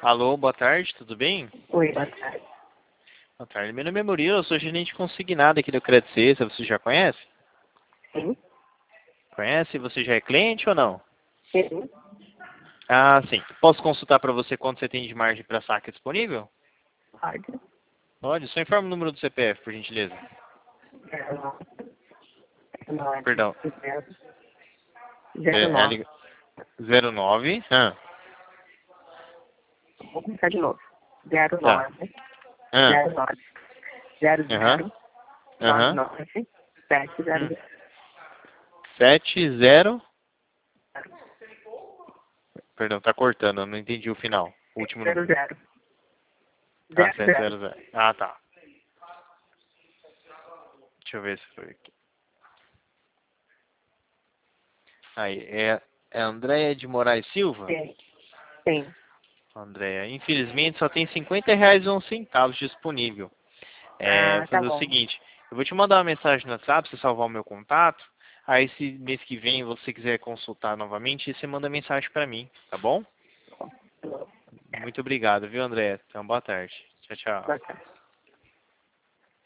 Alô, boa tarde, tudo bem? Oi, boa tarde. Boa tarde, meu nome é Murilo, eu sou gerente consignado aqui do Credit Suisse, você já conhece? Sim, Conhece? Você já é cliente ou não? sim, Ah, sim. Posso consultar para você quanto você tem de margem para saque disponível? pode. Pode, só informa o número do CPF, por gentileza. 09, Perdão, 09. L 09, Vou começar de novo. tá, 09, ah, 09, 00, aham, aham, 99, 700. 70, perdão, tá cortando, eu não entendi o final, o último número. 00, Ah, 00. 700. Ah, tá. Deixa eu ver se foi aqui. Aí, é Andréia de Moraes Silva? Sim, sim. Andréia, infelizmente só tem R$ 50,11 disponível. Ah, Vou tá fazer o bom. seguinte, eu vou te mandar uma mensagem no WhatsApp, você salvar o meu contato. Aí se mês que vem você quiser consultar novamente, você manda mensagem para mim, tá bom? Muito obrigado, viu, André? Então, boa tarde. Tchau, tchau. Boa tarde.